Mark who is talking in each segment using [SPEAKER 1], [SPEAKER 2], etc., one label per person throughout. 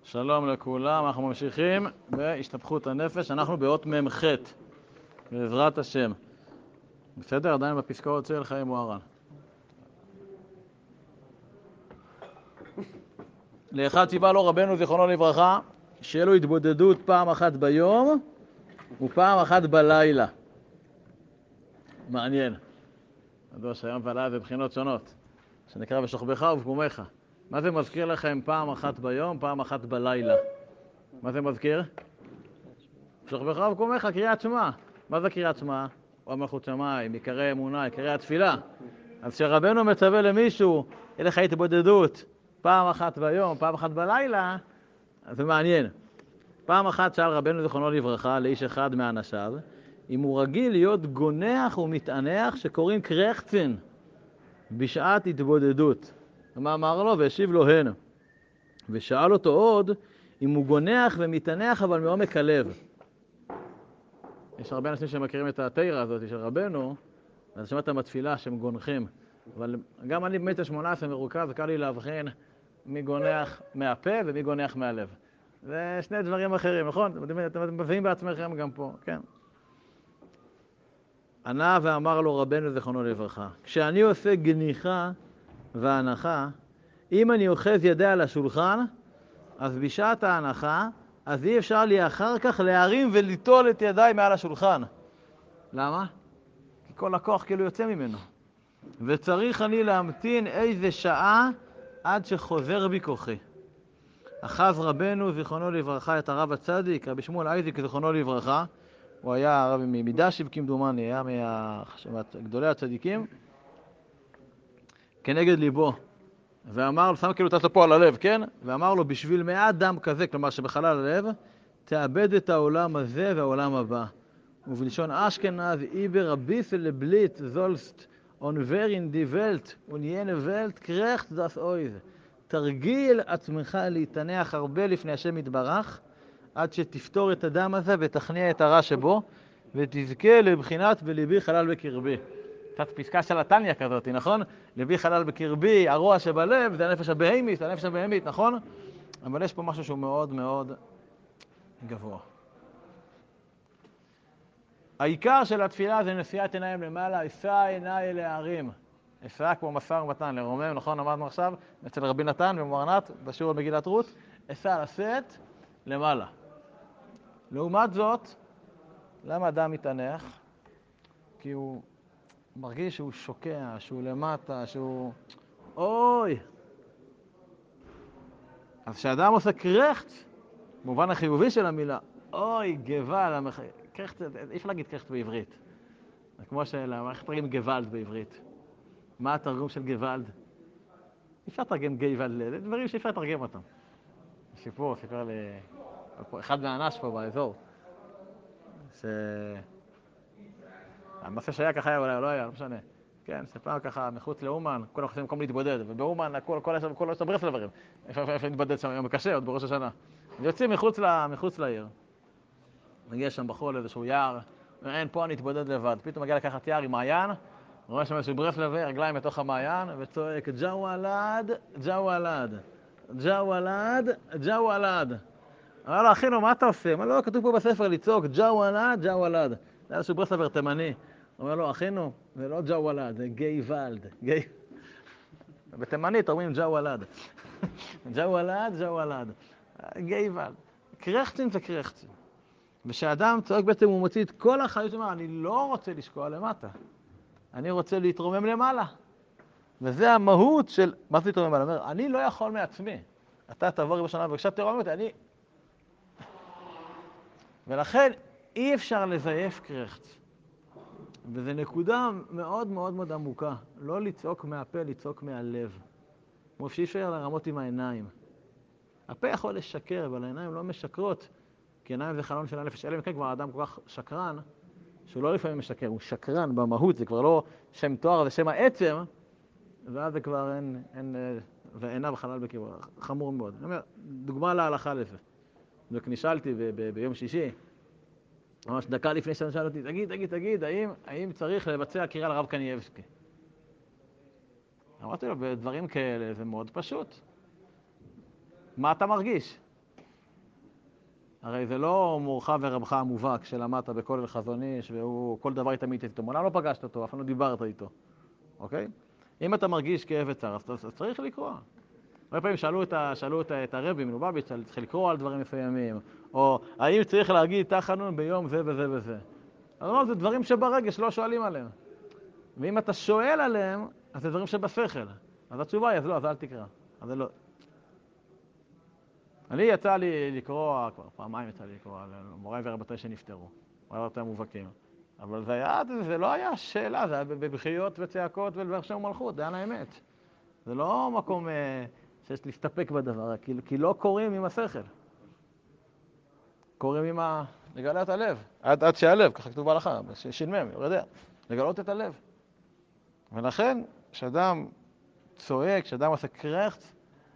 [SPEAKER 1] שלום לכולם, אנחנו ממשיכים בהשתפכות הנפש, אנחנו באות מ"ח, בעזרת השם. בסדר? עדיין בפסקאות של חיים מוהר"ן. לאחד ציווה לו רבנו זיכרונו לברכה, שיהיה לו התבודדות פעם אחת ביום ופעם אחת בלילה. מעניין. ידוע שהיום והלילה זה בחינות שונות, שנקרא בשוכבך ובקומך. מה זה מזכיר לכם פעם אחת ביום, פעם אחת בלילה? מה זה מזכיר? בשוכבך ובקומך, קריאת שמע. מה זה קריאת שמע? או מלכות שמיים, עיקרי אמונה, עיקרי התפילה. אז כשרבנו מצווה למישהו, יהיה לך התבודדות פעם אחת ביום, פעם אחת בלילה, אז זה מעניין. פעם אחת שאל רבנו זיכרונו לברכה לאיש אחד מאנשיו, אם הוא רגיל להיות גונח ומתענח שקוראים קרחצן בשעת התבודדות. ומה אמר לו? והשיב לו הן. ושאל אותו עוד אם הוא גונח ומתענח אבל מעומק הלב. יש הרבה אנשים שמכירים את התירה הזאת של רבנו, אז שמעתם בתפילה שהם גונחים. אבל גם אני במטר 18 מרוכז, קל לי להבחין מי גונח מהפה ומי גונח מהלב. זה שני דברים אחרים, נכון? אתם מביאים בעצמכם גם פה, כן. ענה ואמר לו רבנו זיכרונו לברכה, כשאני עושה גניחה והנחה, אם אני אוחז ידי על השולחן, אז בשעת ההנחה, אז אי אפשר לי אחר כך להרים וליטול את ידיי מעל השולחן. למה? כי כל הכוח כאילו יוצא ממנו. וצריך אני להמתין איזה שעה עד שחוזר בי כוחי. אחז רבנו זיכרונו לברכה את הרב הצדיק, רבי שמואל אייזיק זיכרונו לברכה, הוא היה הרב מדשיב כמדומני, היה מגדולי הצדיקים, כנגד ליבו. ואמר לו, שם כאילו תעשה פה על הלב, כן? ואמר לו, בשביל 100 דם כזה, כלומר שבחלל הלב, תאבד את העולם הזה והעולם הבא. ובלשון אשכנז, איבר הביסל לבליט, זולסט, אונברין די ולט, ונהיין ולט, קרחט דס אויז. תרגיל עצמך להתענח הרבה לפני השם יתברך, עד שתפתור את הדם הזה ותכניע את הרע שבו, ותזכה לבחינת בליבי חלל בקרבי. קצת פסקה של התניא כזאת, נכון? ליבי חלל בקרבי, הרוע שבלב, זה הנפש הבהמית, הנפש הבהמית, נכון? אבל יש פה משהו שהוא מאוד מאוד גבוה. העיקר של התפילה זה נשיאת עיניים למעלה, אשא עיניי אל ההרים. אשא כמו משא ומתן, לרומם, נכון? אמרנו עכשיו, אצל רבי נתן במוארנת, בשיעור על מגילת רות, אשא לשאת למעלה. לעומת זאת, למה אדם מתענח? כי הוא מרגיש שהוא שוקע, שהוא למטה, שהוא... אוי! אז כשאדם עושה קרחט, במובן החיובי של המילה, אוי, גבל, קרחט, אי אפשר להגיד קרחט בעברית. זה כמו איך תרגם גוואלד בעברית. מה התרגום של גוואלד? אי אפשר לתרגם גוואלד, זה דברים שאי אפשר לתרגם אותם. סיפור לי אחד מהאנש פה באזור, המעשה שהיה ככה היה, אולי לא היה, לא משנה. כן, שפעם ככה מחוץ לאומן, כולם חושבים במקום להתבודד, ובאומן כל יש ברסלברים. איפה להתבודד שם, יום קשה, עוד בראש השנה. ויוצאים מחוץ לעיר. מגיע שם בחול איזשהו יער, אין, פה אני אתבודד לבד. פתאום מגיע לקחת יער עם מעיין, רואה שם איזשהו ברסלבר, רגליים בתוך המעיין, וצועק, ג'וואלד, ג'וואלד, ג'וואלד, ג'וואלד. אמר לו, אחינו, מה אתה עושה? אמר לו, כתוב פה בספר לצעוק, ג'וואלד, ג'וואלד. זה איזשהו ברסלבר תימני. אומר לו, אחינו, זה לא ג'וואלד, זה גייוולד. בתימנית אומרים ג'וואלד. ג'וואלד, ג'וואלד. גייוולד. קרחצין זה קרחצין. ושאדם צועק בעצם, הוא מוציא את כל החיות, הוא אומר, אני לא רוצה לשקוע למטה. אני רוצה להתרומם למעלה. וזה המהות של, מה זה להתרומם למעלה? הוא אומר, אני לא יכול מעצמי. אתה תעבור בשנה ובקשה תרומם אותי, אני... ולכן אי אפשר לזייף קרחץ. וזו נקודה מאוד מאוד מאוד עמוקה. לא לצעוק מהפה, לצעוק מהלב. כמו שאי אפשר לרמות עם העיניים. הפה יכול לשקר, אבל העיניים לא משקרות. כי עיניים זה חלון של הנפש. אלא מכן כבר האדם כל כך שקרן, שהוא לא לפעמים משקר, הוא שקרן במהות, זה כבר לא שם תואר, זה שם העצם, ואז זה כבר ועיניו חלל בקרבו. חמור מאוד. אני אומר, דוגמה להלכה לזה. וכנשאלתי ביום שישי, ממש דקה לפני שאני שאל אותי, תגיד, האם צריך לבצע קריאה לרב קנייבסקי? אמרתי לו, בדברים כאלה זה מאוד פשוט. מה אתה מרגיש? הרי זה לא מורך ורבך המובהק שלמדת בכולל חזון איש, והוא כל דבר תמיד איתו. מעולם לא פגשת אותו, אף פעם לא דיברת איתו. אוקיי? אם אתה מרגיש כאב וצער, אז צריך לקרוא. הרבה פעמים שאלו את הרבי מלובביץ', צריך לקרוא על דברים מסוימים, או האם צריך להגיד תחנון ביום זה וזה וזה. אז לא, זה דברים שברגש לא שואלים עליהם. ואם אתה שואל עליהם, אז זה דברים שבשכל. אז התשובה היא, אז לא, אז אל תקרא. אז זה לא. אני יצא לי לקרוא, כבר פעמיים יצא לי לקרוא על מוריי ורבותיי שנפטרו, מוריי ורבותיי המובהקים. אבל זה לא היה שאלה, זה היה בבכיות וצעקות ולבחשי מלכות, זה היה לאמת. זה לא מקום שיש להסתפק בדבר, כי לא קוראים עם השכל. קוראים עם לגלות הלב. עד שהלב, ככה כתוב בהלכה, שינמם, יודע, לגלות את הלב. ולכן, כשאדם צועק, כשאדם עושה קרחץ,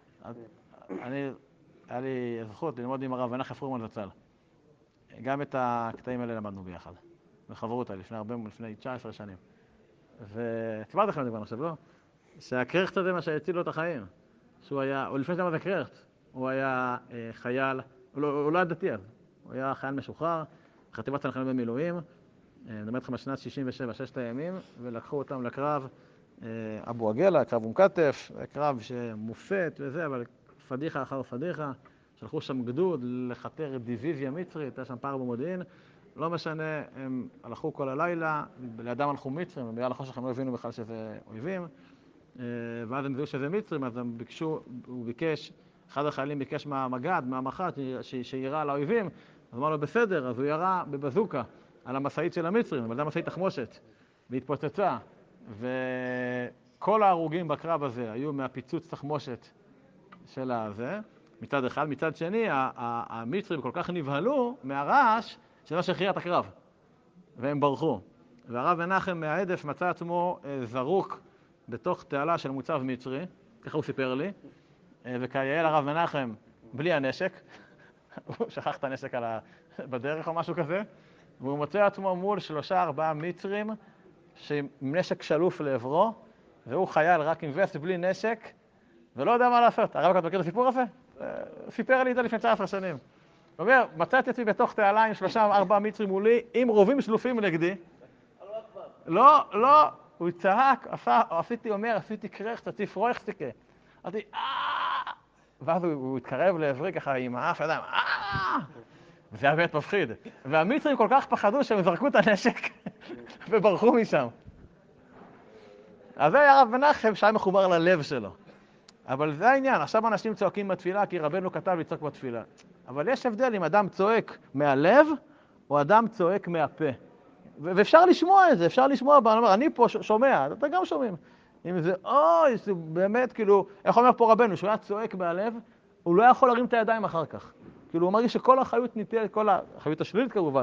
[SPEAKER 1] היה לי זכות ללמוד עם הרב מנחם פרומן זצ"ל. גם את הקטעים האלה למדנו ביחד. בחברות האלה, לפני 19 שנים. וסיפרתי לכם את זה כבר עכשיו, לא? שהקרחץ הזה מה שהציל לו את החיים. שהוא היה, או לפני שמה זה קרחץ, הוא היה חייל, הוא לא היה דתי אז. הוא היה חייל משוחרר, חטיבת צנחנים במילואים, נדמה איתכם בשנת 67, 6 הימים, ולקחו אותם לקרב אבו עגלה, קרב אום כתף, קרב שמופת וזה, אבל פדיחה אחר פדיחה, שלחו שם גדוד לחתר דיוויזיה מצרית, היה שם פער במודיעין, לא משנה, הם הלכו כל הלילה, לידם הלכו מצרים, ובגלל החושך הם לא הבינו בכלל שזה אויבים, ואז הם זיהו שזה מצרים, אז הם ביקשו, הוא ביקש, אחד החיילים ביקש מהמג"ד, מהמח"ט, שירה על האויבים, אז אמר לו בסדר, אז הוא ירה בבזוקה על המשאית של המצרים, אבל זה המשאית תחמושת, והתפוצצה, וכל ההרוגים בקרב הזה היו מהפיצוץ תחמושת של הזה, מצד אחד, מצד שני, המצרים כל כך נבהלו מהרעש שלא שהכריע את הקרב, והם ברחו. והרב מנחם מהעדף מצא עצמו זרוק בתוך תעלה של מוצב מצרי, ככה הוא סיפר לי, וכיעל הרב מנחם בלי הנשק, הוא שכח את הנשק בדרך או משהו כזה, והוא מוצא עצמו מול 3-4 מצרים עם נשק שלוף לעברו, והוא חייל רק עם וסט בלי נשק, ולא יודע מה לעשות. הרב אתה מכיר את הסיפור הזה? סיפר לי את זה לפני 19 שנים. הוא אומר, מצאתי עצמי בתוך תעלה עם 3-4 מצרים מולי, עם רובים שלופים נגדי. לא, הוא צעק, עשיתי קרחץ, עשיתי פרויכסטיקה. אמרתי, ואז הוא התקרב לעברי ככה עם האף, ידיים, וזה היה באמת מפחיד. והמצרים כל כך פחדו שהם זרקו את הנשק וברחו משם. אז זה היה הרב מנחם שהיה מחובר ללב שלו. אבל זה העניין, עכשיו אנשים צועקים בתפילה, כי רבנו כתב לצעוק בתפילה. אבל יש הבדל אם אדם צועק מהלב, או אדם צועק מהפה. ואפשר לשמוע את זה, אפשר לשמוע, אני פה שומע, אתה גם שומעים. אם זה, זה באמת, כאילו, איך אומר פה רבנו, שהוא היה צועק מהלב, הוא לא יכול להרים את הידיים אחר כך. כאילו, הוא מרגיש שכל החיות ניתנת, כל החיות השלילית כמובן,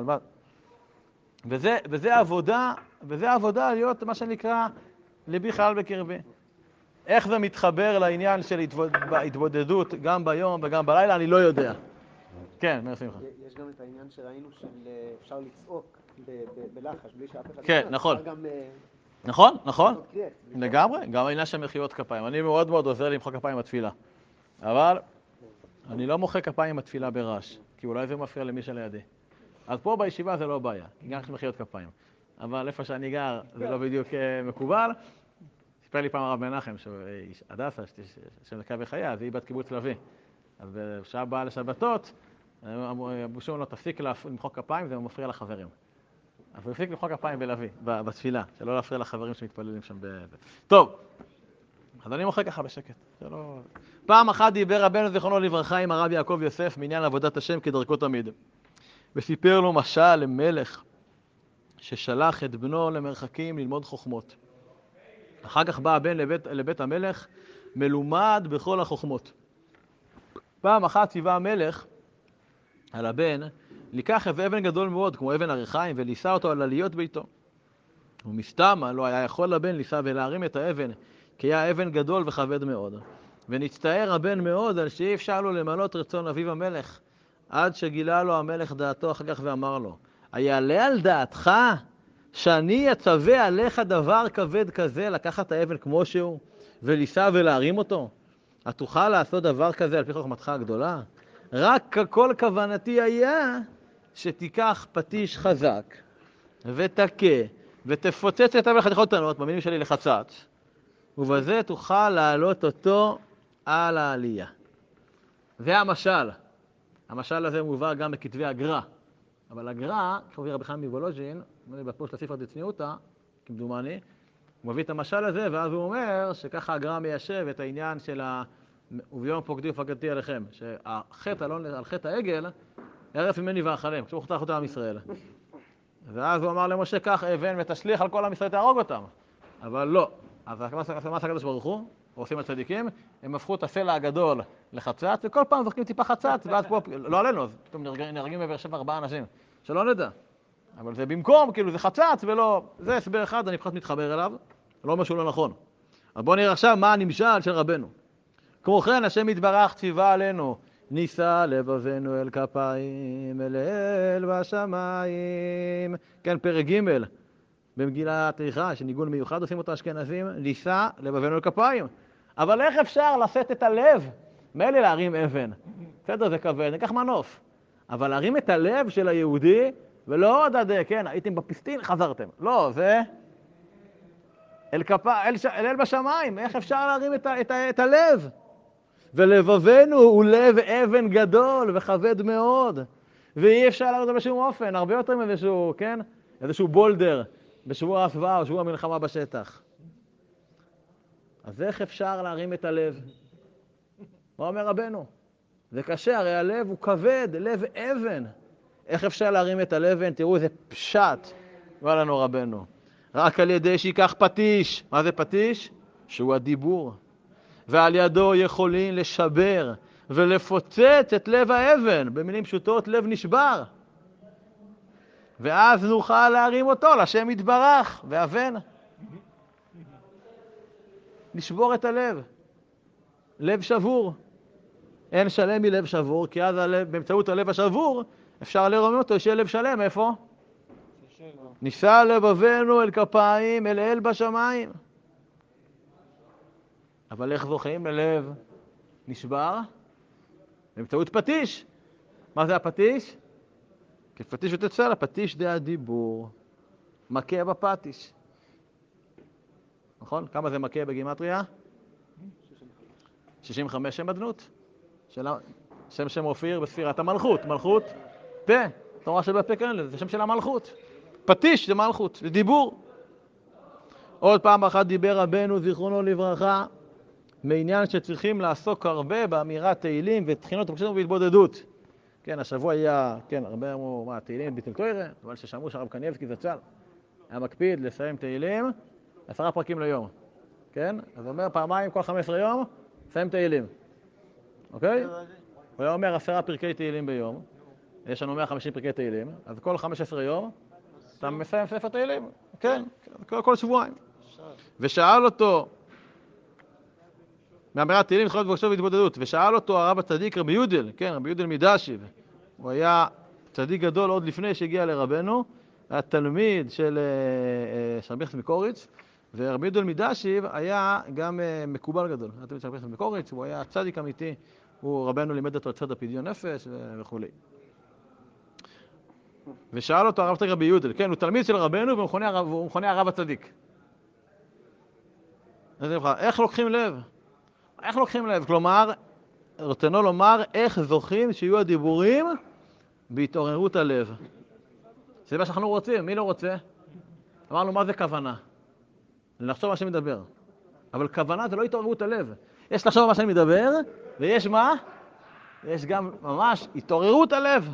[SPEAKER 1] וזה העבודה להיות מה שנקרא ליבי חלל בקרבי. איך זה מתחבר לעניין של התבודדות גם ביום וגם בלילה, אני לא יודע. כן, מאיר שמחה.
[SPEAKER 2] יש גם את העניין שראינו שאפשר לצעוק בלחש, בלי שאף אחד...
[SPEAKER 1] כן, נכון. נכון. לגמרי, גם העניין של מחיאות כפיים. אני מאוד מאוד עוזר למחוא כפיים בתפילה. אבל אני לא מוחא כפיים בתפילה ברעש, כי אולי זה מפריע למי שלידי. אז פה בישיבה זה לא בעיה, גם יש מחיאות כפיים. אבל איפה שאני גר זה לא בדיוק מקובל. סיפר לי פעם הרב מנחם, הדסה, שנקה בחייה, אז היא בת קיבוץ לוי. אז בשעה באה לשבתות, אמרו שום לא תפסיק למחוא כפיים, זה מפריע לחברים. אז הוא הפסיק למחוא כפיים בלוי, בתפילה, שלא להפריע לחברים שמתפללים שם טוב, אז אני מוחא ככה בשקט. פעם אחת דיבר רבנו זיכרונו לברכה עם הרב יעקב יוסף מעניין עבודת השם כדרכו תמיד. וסיפר לו משל למלך ששלח את בנו למרחקים ללמוד חוכמות. אחר כך בא הבן לבית המלך מלומד בכל החוכמות. פעם אחת ציווה המלך על הבן לקח איזה אבן גדול מאוד כמו אבן הריחיים וליסה אותו על עליות ביתו. ומסתמה לא היה יכול לבן ליסה ולהרים את האבן כי היה אבן גדול וכבד מאוד. ונצטער הבן מאוד על שאי אפשר לו למלות רצון אביו המלך עד שגילה לו המלך דעתו אחר כך ואמר לו היעלה על דעתך שאני אצווה עליך דבר כבד כזה לקחת האבן כמו שהוא וליסה ולהרים אותו? התוכל לעשות דבר כזה על פי חוכמתך הגדולה? רק כל כוונתי היה שתיקח פטיש חזק ותכה ותפוצץ את החתיכות קטנות, במילים שלי לחצץ, ובזה תוכל להעלות אותו על העלייה. זה המשל. המשל הזה מובא גם בכתבי הגר"א. אבל הגר"א, כפי רבי חיים מוולוז'ין, בפוסט הספר דצניעותא, כמדומני, הוא מביא את המשל הזה, ואז הוא אומר שככה הגר"א מיישב את העניין של וביום פוקדי ופקדתי עליכם, שהחטא על חטא העגל, הרף ממני ואכלם, כשהוא חתך אותם עם ישראל. ואז הוא אמר למשה, קח אבן ותשליך על כל עם ישראל, תהרוג אותם. אבל לא. אז מה עשה הקדוש ברוך הוא? עושים הצדיקים, הם הפכו את הסלע הגדול לחצץ, וכל פעם זורקים טיפה חצץ, ואז פה, לא עלינו, אז פתאום נהרגים בבאר שבע 4 אנשים, שלא נדע. אבל זה במקום, כאילו זה חצץ ולא, זה הסבר אחד, אני פחות מתחבר אליו, לא אומר שהוא לא נכון. אז בואו נראה עכשיו מה הנמשל של רבנו. כמו כן, השם יתברך ציווה עלינו, נישא לבבנו אל כפיים, אל אל בשמיים. כן, פרק ג' במגילת איכה, שניגון מיוחד עושים אותו אשכנזים, נישא לבבנו אל כפיים. אבל איך אפשר לשאת את הלב? מילא להרים אבן. בסדר, זה כבד, ניקח מנוף. אבל להרים את הלב של היהודי, ולא עוד עד, כן, הייתם בפיסטין, חזרתם. לא, זה אל בשמיים. איך אפשר להרים את הלב? ולבבנו הוא לב אבן גדול וכבד מאוד. ואי אפשר להרים אותו בשום אופן, הרבה יותר מאיזשהו, כן? איזשהו בולדר בשבוע ההסוואה או שבוע המלחמה בשטח. אז איך אפשר להרים את הלב? מה אומר רבנו? זה קשה, הרי הלב הוא כבד, לב אבן. איך אפשר להרים את הלבן? תראו איזה פשט, אמר לנו רבנו. רק על ידי שיקח פטיש. מה זה פטיש? שהוא הדיבור. ועל ידו יכולים לשבר ולפוצץ את לב האבן. במילים פשוטות, לב נשבר. ואז נוכל להרים אותו, לשם יתברך, ואבן. לשבור את הלב. לב שבור. אין שלם מלב שבור, כי אז באמצעות הלב השבור אפשר לרומם אותו, שיהיה לב שלם. איפה? נישא לבבנו אל כפיים, אל אל בשמיים. אבל איך זוכים ללב נשבר? באמצעות פטיש. מה זה הפטיש? כפטיש ותצא, הפטיש דה הדיבור. מכה בפטיש. נכון? כמה זה מכה בגימטריה? 65 שם אדנות. שם אופיר בספירת המלכות. מלכות, פה. תורה שבפה כאן לזה, זה שם של המלכות. פטיש זה מלכות, זה דיבור. עוד פעם אחת דיבר רבנו זיכרונו לברכה, מעניין שצריכים לעסוק הרבה באמירת תהילים ותחינות וקשרים והתבודדות. כן, השבוע היה, כן, הרבה אמרו, מה, תהילים ביטל תוירה, אבל ששמעו שהרב קניבסקי זצ"ל היה מקפיד לסיים תהילים 10 פרקים ליום. כן? אז הוא אומר פעמיים כל 15 יום, סיים תהילים. אוקיי? הוא היה אומר 10 פרקי תהילים ביום. יש לנו 150 פרקי תהילים, אז כל 15 יום אתה מסיים ספר תהילים. כן, כל שבועיים. ושאל אותו, מאמירת תהילים, תחינות וקשרים והתבודדות, ושאל אותו הרב הצדיק רבי יודל, כן, רבי יודל מדשיב. הוא היה צדיק גדול עוד לפני שהגיע לרבנו, היה תלמיד של רבי יחזקאל מקוריץ, ורבי יודל מדשיב היה גם מקובל גדול. היה תלמיד של רבי יחזקאל מקוריץ, הוא היה צדיק אמיתי, רבנו לימד אותו על צד הפדיון נפש וכו'. ושאל אותו הרב הצדיק רבי יודל, כן, הוא תלמיד של רבנו והוא מכונה הרב הצדיק. איך לוקחים לב? איך לוקחים לב? כלומר, רצונו לומר איך זוכים שיהיו הדיבורים בהתעוררות הלב. זה מה שאנחנו רוצים, מי לא רוצה? אמרנו, מה זה כוונה? לחשוב מה שאני מדבר. אבל כוונה זה לא התעוררות הלב. יש לחשוב מה שאני מדבר, ויש מה? יש גם ממש התעוררות הלב.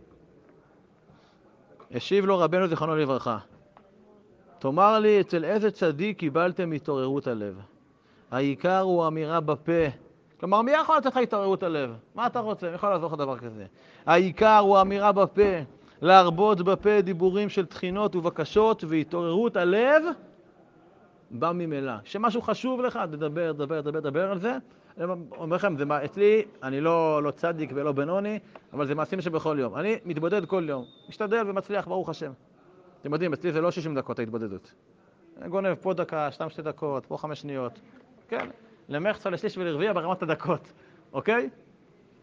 [SPEAKER 1] השיב לו רבנו זיכרונו לברכה. תאמר לי, אצל איזה צדיק קיבלתם התעוררות הלב? העיקר הוא אמירה בפה. כלומר, מי יכול לתת לך התעוררות הלב? מה אתה רוצה? מי יכול לעזור לך דבר כזה? העיקר הוא אמירה בפה. להרבות בפה דיבורים של תחינות ובקשות, והתעוררות הלב בא ממילא. כשמשהו חשוב לך, תדבר על זה. אני אומר לכם, אצלי, אני לא צדיק ולא בינוני, אבל זה מעשים שבכל יום. אני מתבודד כל יום. משתדל ומצליח, ברוך השם. אתם יודעים, אצלי זה לא 60 דקות ההתבודדות. גונב פה דקה, 2 דקות, פה 5 שניות. כן? למחצה, לשליש ולרביע ברמת הדקות. אוקיי?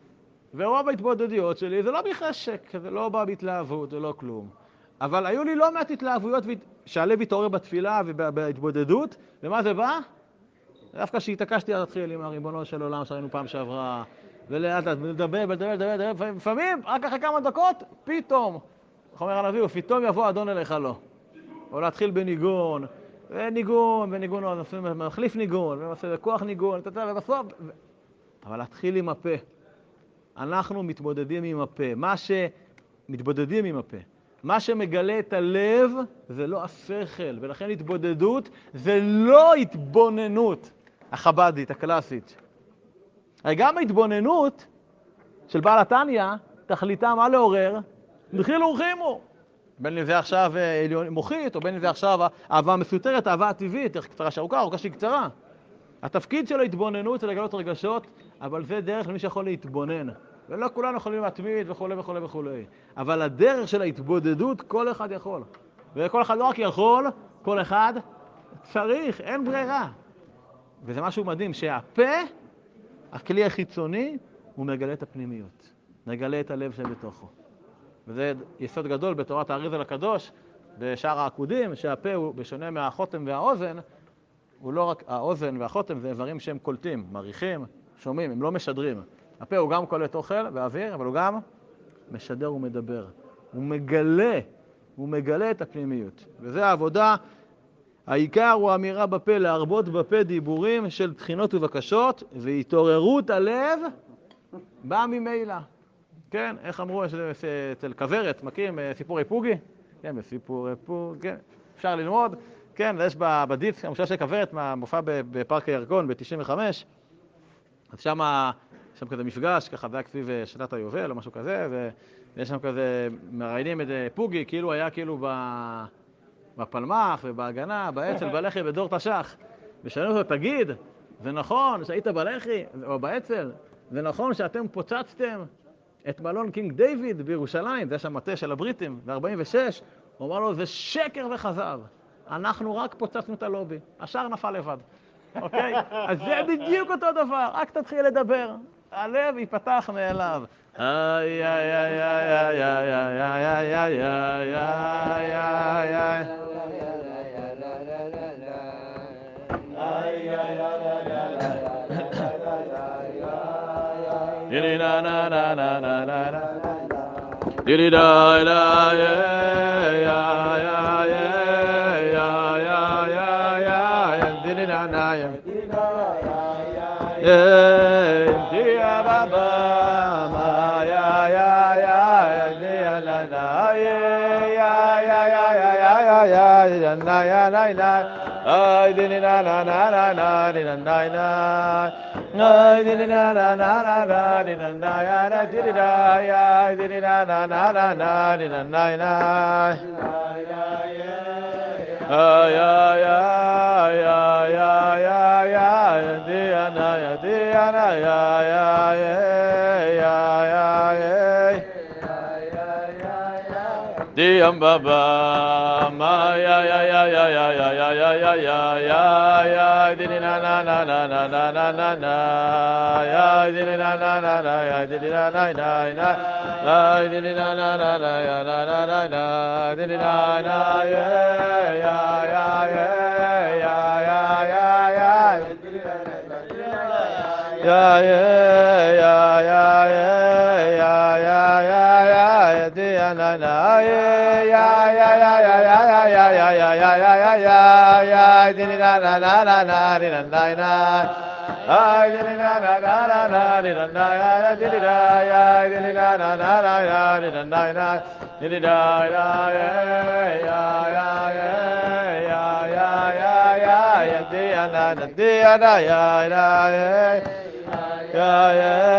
[SPEAKER 1] ורוב ההתבודדויות שלי זה לא בחשק, זה לא בא בהתלהבות, זה לא כלום. אבל היו לי לא מעט התלהבויות שהלב התעורר בתפילה ובהתבודדות, ומה זה בא? דווקא שהתעקשתי להתחיל עם הריבונו של עולם שראינו פעם שעברה, ולאט לאט לדבר, לפעמים, רק אחרי כמה דקות, פתאום, איך אומר הנביא, ופתאום יבוא אדון אליך לו. או להתחיל בניגון, וניגון, מחליף ניגון, וכוח ניגון, ובסוף, אבל להתחיל עם הפה. אנחנו מתמודדים עם הפה. מתמודדים עם הפה. מה שמגלה את הלב זה לא השכל, ולכן התבודדות זה לא התבוננות החבדית, הקלאסית. גם ההתבוננות של בעל התניא, תכליתה מה לעורר? דחילו ורחימו. בין אם זה עכשיו מוחית, או בין אם זה עכשיו אהבה מסותרת, אהבה הטבעית, קצרה שארוכה, ארוכה שהיא קצרה. התפקיד של ההתבוננות זה לגלות רגשות, אבל זה דרך למי שיכול להתבונן. ולא כולנו יכולים להתמיד וכו' וכו' וכו'. אבל הדרך של ההתבודדות כל אחד יכול. וכל אחד לא רק יכול, כל אחד צריך, אין ברירה. וזה משהו מדהים, שהפה, הכלי החיצוני, הוא מגלה את הפנימיות. מגלה את הלב שבתוכו. וזה יסוד גדול בתורת האריז"ל הקדוש, בשאר העקודים, שהפה הוא בשונה מהחותם והאוזן, הוא לא רק האוזן והחותם, זה איברים שהם קולטים, מריחים, שומעים, הם לא משדרים. הפה הוא גם קולט אוכל ואוויר, אבל הוא גם משדר ומדבר. הוא מגלה את הפנימיות. וזה העבודה, העיקר הוא אמירה בפה, להרבות בפה דיבורים של תחינות ובקשות, והתעוררות הלב באה ממילא. כן, איך אמרו אצל כוורת, מכירים סיפורי פוגי? כן, בסיפורי פוגי, כן, אפשר ללמוד. כן, יש בדיץ, המושל של כוורת, מופע בפארק הירקון ב-95, אז שם כזה מפגש, ככה זה היה כסביב שנת היובל או משהו כזה, ויש שם כזה, מראיינים את פוגי, כאילו היה כאילו בפלמח ובהגנה, באצ"ל, בלח"י, בדור תש"ח. ושאלו אותו, תגיד, זה נכון שהיית בלח"י או באצ"ל? זה נכון שאתם פוצצתם את מלון קינג דיוויד בירושלים, זה שם מטה של הבריטים, ב-46? הוא אמר לו, זה שקר וכזב. אנחנו רק פוצצנו את הלובי, השאר נפל לבד. אוקיי? אז זה בדיוק אותו דבר, רק תתחיל לדבר. הלב ייפתח מאליו. איי, איי, איי, איי, איי, איי, איי, איי, איי, איי. Diyam baba ma ya ya ya ya ya ya ya ya ya ya ya ya di na na na na na na na na na ya di na na na na ya di na na na na ya di na na na na ya na na na na di na na ya ya ya ya ya ya ya ya ya ya ya ya ya ya ya di na na ya ya ya ya ya ya ya ya ya ya ya ya ya ya di na na na na na di na na na ay di na na na na na di na na ya di na ya di na na na na ya di na na na di na ya ya ya ya ya ya ya ya ya di na na di na ya ya ya ya